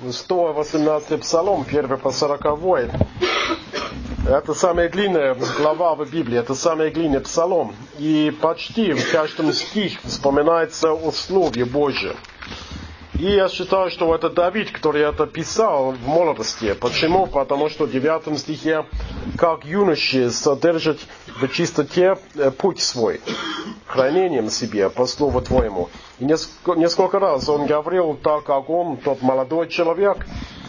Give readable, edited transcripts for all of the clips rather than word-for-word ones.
118 псалом, 1 по 40. Это самая длинная глава в Библии, это самый длинный псалом. И почти в каждом стихе вспоминается о Слове Божьем. И я считаю, что это Давид, который это писал в молодости. Почему? Потому что в 9 стихе, как юноши содержат в чистоте путь свой, хранением себе по слову Твоему. И несколько раз он говорил так, как он, тот молодой человек.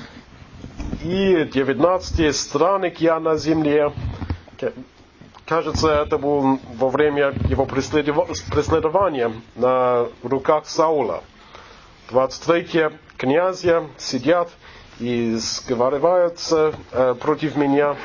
И 19 странник я на земле. Кажется, это было во время его преследования на руках Саула. 23 князья сидят и сговариваются против меня.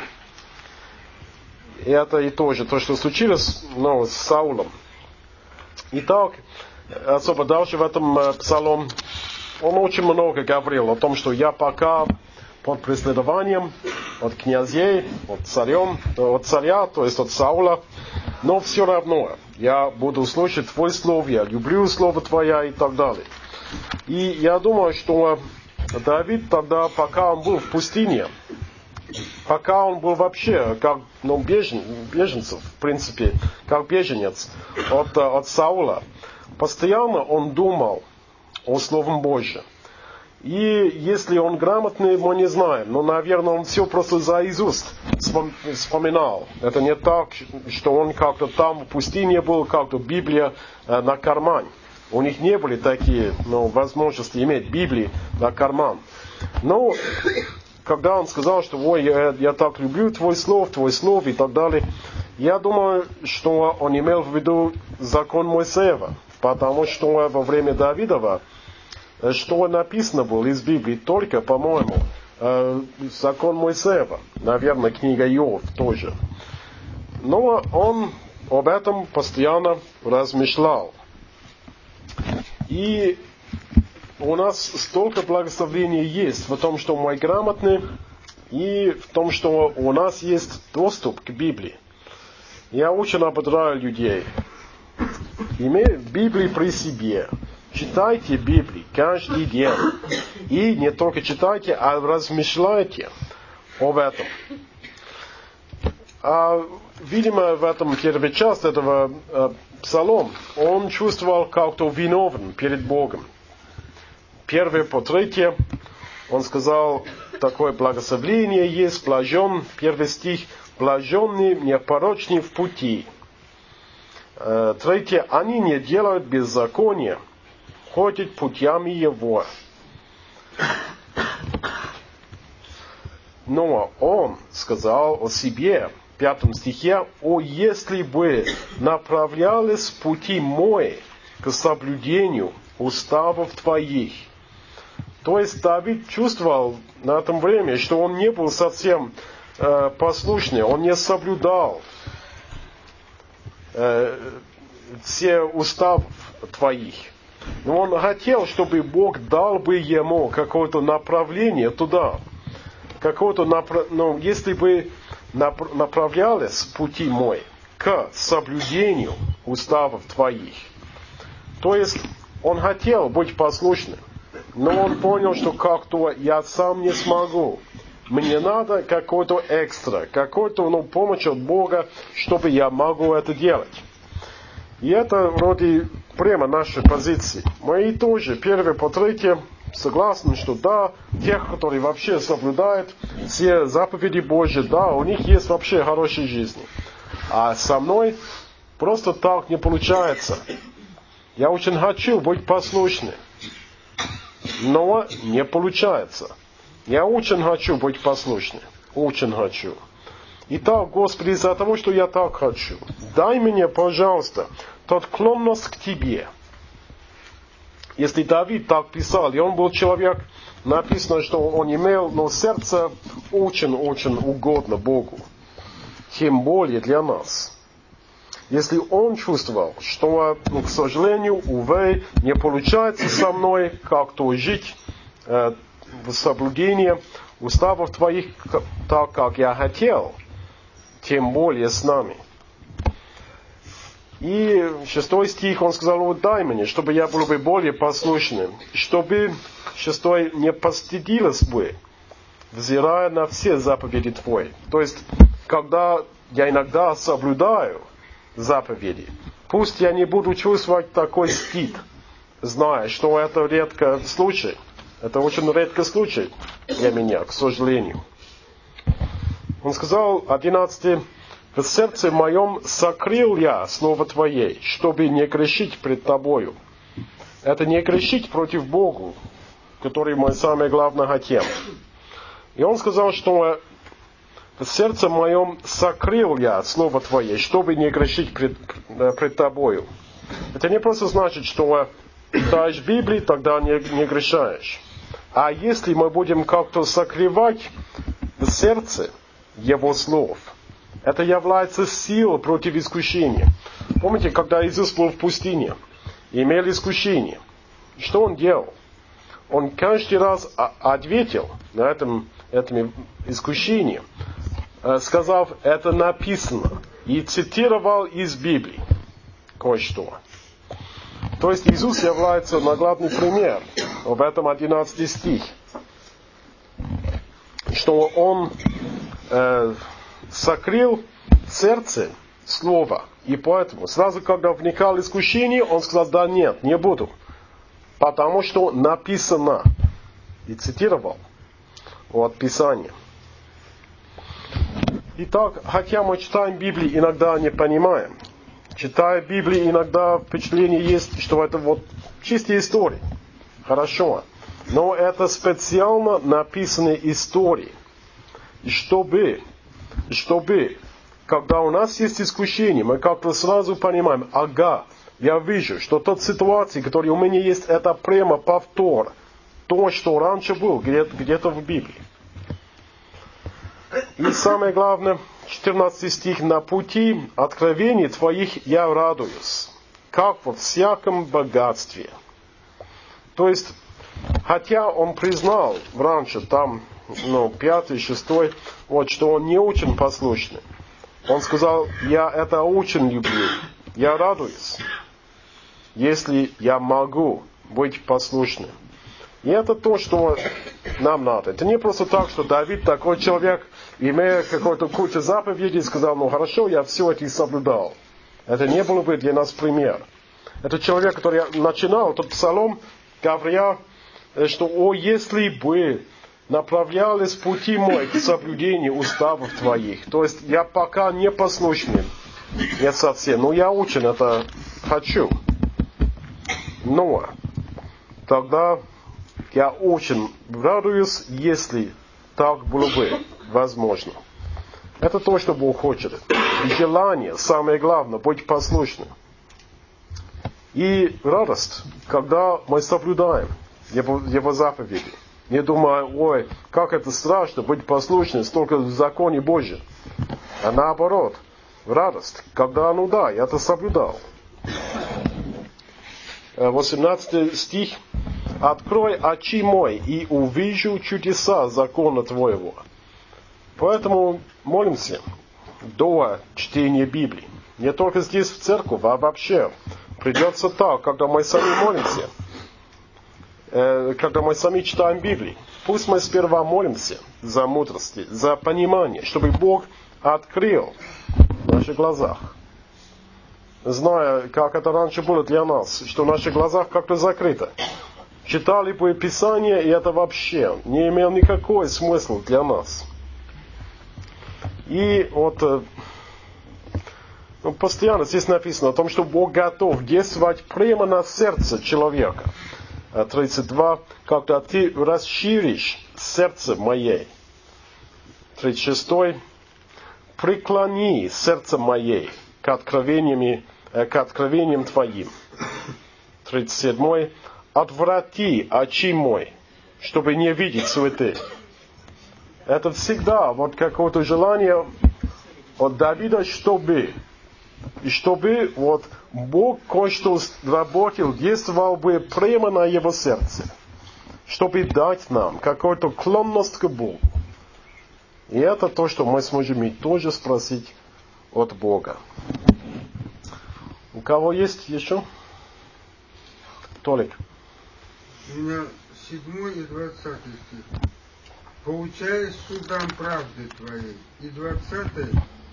И это и тоже то, что случилось с Саулом. Итак, особо дальше в этом псалом он очень много говорил о том, что я пока под преследованием от князей, от царя, то есть от Саула, но все равно я буду слушать Твой слово, я люблю слово Твое и так далее. И я думаю, что Давид тогда, пока он был в пустыне, пока он был вообще как беженцев, в принципе, как беженец от Саула, постоянно он думал о Слове Божьем. И если он грамотный, мы не знаем, но, наверное, он все просто заизусть вспоминал. Это не так, что он как-то там в пустыне был, как-то Библия на кармане. У них не были такие возможности иметь Библии на карман. Но когда он сказал, что ой, я так люблю Твой слов и так далее, я думаю, что он имел в виду закон Моисеева. Потому что во время Давидова, что написано было из Библии, только, по-моему, закон Моисеева. Наверное, книга Иов тоже. Но он об этом постоянно размышлял. И у нас столько благословений есть в том, что мы грамотны, и в том, что у нас есть доступ к Библии. Я очень ободряю людей. Имейте Библию при себе. Читайте Библию каждый день. И не только читайте, а размышляйте об этом. Видимо, в этом первой части этого псалом он чувствовал как-то виновен перед Богом. 1 по 3 он сказал, такое благословение есть, блажен, 1 стих, блаженный, непорочный в пути. 3, они не делают беззакония, ходят путями его. Но он сказал о себе, в 5 стихе, «О, если бы направлялись пути мои к соблюдению уставов Твоих». То есть Давид чувствовал на этом времени, что он не был совсем послушный, он не соблюдал все уставы Твоих. Но он хотел, чтобы Бог дал бы ему какое-то направление туда. Если бы направлялись пути мой к соблюдению уставов Твоих. То есть он хотел быть послушным, но он понял, что как-то я сам не смогу. Мне надо какой-то экстра, какой-то помощь от Бога, чтобы я могу это делать. И это вроде прямо нашей позиции. Мы и тоже 1 по 3 согласны, что да, тех, которые вообще соблюдают все заповеди Божьи, да, у них есть вообще хорошая жизнь. А со мной просто так не получается. Я очень хочу быть послушным, но не получается. Я очень хочу быть послушным, очень хочу. Итак, Господи, из-за того, что я так хочу, дай мне, пожалуйста, тот склонность к Тебе. Если Давид так писал, и он был человек, написано, что он имел, но сердце очень-очень угодно Богу. Тем более для нас. Если он чувствовал, что, к сожалению, увы, не получается со мной как-то жить в соблюдении уставов Твоих так, как я хотел, тем более с нами. И 6 стих он сказал, дай мне, чтобы я был бы более послушным, чтобы 6. Не постыдилась бы, взирая на все заповеди Твои. То есть, когда я иногда соблюдаю заповеди, пусть я не буду чувствовать такой стыд, зная, что это редкий случай. Это очень редкий случай для меня, к сожалению. Он сказал, 11. В сердце моем сокрыл я слово Твое, чтобы не грешить пред Тобою. Это не грешить против Бога, который мы самое главное хотим. И он сказал, что в сердце моем сокрыл я слово Твое, чтобы не грешить пред Тобою. Это не просто значит, что читаешь Библию, тогда не грешаешь. А если мы будем как-то сокрывать в сердце Его слов, это является силой против искушения. Помните, когда Иисус был в пустыне, имел искушение, что Он делал? Он каждый раз ответил на этом искушении, сказав, это написано, и цитировал из Библии кое-что. То есть Иисус является наглядный пример в этом 11 стих, что Он сокрыл в сердце слово, и поэтому сразу, когда вникал искушение, Он сказал, да нет, не буду, потому что написано, и цитировал от Писания. Итак, хотя мы читаем Библию, иногда не понимаем. Читая Библию, иногда впечатление есть, что это вот чистая история. Хорошо. Но это специально написанные истории. И чтобы, когда у нас есть искушение, мы как-то сразу понимаем, ага, я вижу, что тот ситуация, которая у меня есть, это прямо повтор. То, что раньше было где-то в Библии. И самое главное, 14 стих. На пути откровений Твоих я радуюсь, как во всяком богатстве. То есть, хотя он признал раньше, там, 5, 6, вот, что он не очень послушный. Он сказал, я это очень люблю, я радуюсь, если я могу быть послушным. И это то, что нам надо. Это не просто так, что Давид такой человек, имея какую-то кучу заповедей, сказал, хорошо, я все это и соблюдал. Это не было бы для нас пример. Это человек, который начинал этот псалом, говоря, что если бы направлялись пути мой к соблюдению уставов Твоих. То есть я пока не послушный, не совсем, но я очень это хочу. Но тогда я очень радуюсь, если так было бы возможно. Это то, что Бог хочет. И желание, самое главное, быть послушным. И радость, когда мы соблюдаем Его заповеди. Не думая, ой, как это страшно быть послушным, столько в законе Божьем. А наоборот, радость, когда, я это соблюдал. 18 стих. «Открой очи мои, и увижу чудеса закона Твоего». Поэтому молимся до чтения Библии. Не только здесь в церкви, а вообще. Придется так, когда мы сами молимся, когда мы сами читаем Библию. Пусть мы сперва молимся за мудрость, за понимание, чтобы Бог открыл в наших глазах. Зная, как это раньше было для нас, что в наших глазах как-то закрыто. Читали бы Писание, и это вообще не имело никакой смысла для нас. И вот постоянно здесь написано о том, что Бог готов действовать прямо на сердце человека. 32. «Когда ты расширишь сердце мое». 36. «Преклони сердце мое к откровениям Твоим». 37. «Отврати очи мои, чтобы не видеть суеты». Это всегда вот какое-то желание от Давида, чтобы вот Бог кое-что работал, действовал бы прямо на его сердце, чтобы дать нам какую-то склонность к Богу. И это то, что мы сможем и тоже спросить от Бога. У кого есть еще? Толик. У меня 7 и 20 стих. Поучаясь судам правды твоей. И 20.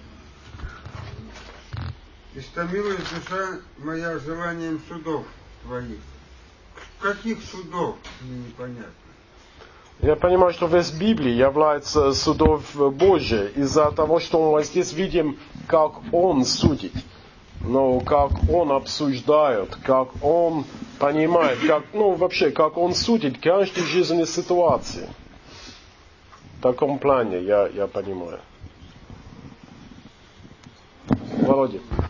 Истомилась душа моя желанием судов твоих. Каких судов? Мне непонятно. Я понимаю, что весь Библия является судом Божьим из-за того, что мы здесь видим, как Он судит. Но как Он обсуждает, как Он понимает, вообще, как Он судит каждой жизненной ситуации. В таком плане я понимаю. Володя.